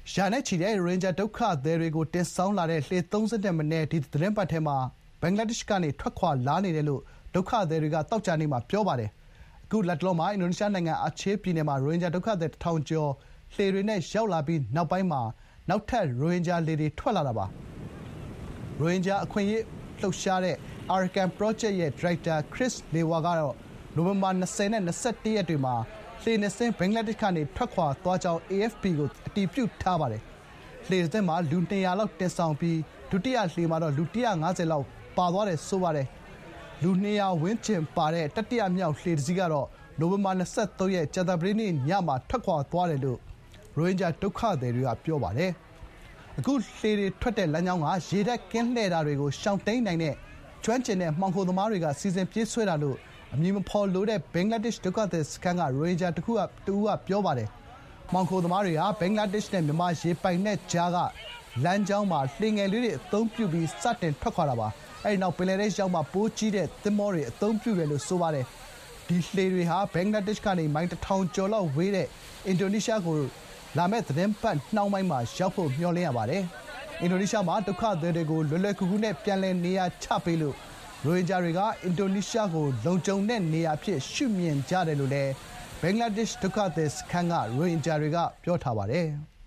ရာနဲ့ချီတဲ့ရိုဟင်ဂျာဒုက္ခသည်တွေကိုတင်ဆောင်လာတဲ့လှေ30ထက်မနည်းဒီသီတင်းပတ်ထဲမှာဘင်္ဂလားဒေ့ရှ်ကနေထွက်ခွာလာနေတယ်လို့ဒုက္ခသည်တွေကသောကြာနေ့မှာပြောပါတယ်။အခုလတ်တလောမှာအင်ဒိုနီးရှားနိုင်ငံအာချေးပြည်နယ်မှာရိုဟင်ဂျာဒုက္ခသည်1000ကျော်လှေတွေနဲ့ရောက်လာပြီးနောက်ပိုင်းမှာနောက်ထပ်ရိုဟင်ဂျာလှေတွေထွက်လာတာပါ။ရိုဟင်ဂျာအခွင့်အရေးလှုပ်ရှားတဲ့ Arakan Project ရဲ့ဒါရိုက်တာခရစ်လေဝါကတော့နိုဝင်ဘာ20နဲ့21ရက်တွေမှာလှေနှစ်စင်းဘင်္ဂလားဒေ့ရှ်ကနေထွက်ခွာသွားကြောင်း AFP ကိုအတည်ပြုထားပါတယ်။လှေတစ်စင်းမှာလူ200လောက်တင်ဆောင်ပြီးဒုတိယလှေမှာတော့လူ150လောက်ပါသွားတယ်ဆိုပါတယ်။လူ200ဝန်းကျင်ပါတဲ့တတိယမြောက်လှေတစ်စီးကတော့နိုဝင်ဘာ23ရက်ကြာသပတေးနေ့ညမှာထွက်ခွာသွားတယ်လို့ရိုဟင်ဂျာဒုက္ခသည်တွေကပြောပါတယ်။အခုလှေတွေထွက်တဲ့လမ်းကြောင်းကရေတပ်ကင်းလှည့်တာတွေကိုရှောင်တိန်နိုင်တဲ့ကျွမ်းကျင်တဲ့မှောင်ခိုသမားတွေကစီစဉ်ပြေးဆွဲတာလို့အမည်မဖော်လိုတဲ့ဘင်္ဂလားဒေ့ရှ်ဒုက္ခသည်စခန်းကရိုဟင်ဂျာတဦးကပြောပါတယ်။မှောင်ခိုသမားတွေကဘင်္ဂလားဒေ့ရှ်နဲ့မြန်မာရေပိုင်နက်ကြားကလမ်းကြောင်းမှာလှေငယ်လေးတွေအသုံးပြုပြီးစတင်ထွက်ခွာတာပါ။အဲဒီနောက်ပင်လယ်ထဲရောက်မှပိုးကြီးတဲ့သင်္ဘောတွေအသုံးပြုတယ်လို့ဆိုပါတယ်။ဒီလှေတွေဟာဘင်္ဂလားဒေ့ရှ်ကနေမိုင်1000ကျော်လောက်ဝေးတဲ့အင်ဒိုနီးရှားကိုလာမယ့်သီတင်းပတ်နှောင်းပိုင်းမှာရောက်ဖို့မျှော်လင့်ရပါတယ်။အင်ဒိုနီးရှားမှာဒုက္ခသည်တွေကိုလွယ်လွယ်ကူကူနဲ့ပြန်လည်နေရာချပေးလို့ရိုဟင်ဂျာတွေကအင်ဒိုနီးရှားကိုလုံခြုံတဲ့နေရာအဖြစ်ရှုမြင်ကြတယ်လို့လည်းဘင်္ဂလားဒေ့ရှ်ဒုက္ခသည်စခန်းကရိုဟင်ဂျာတွေကပြောထားပါတယ်။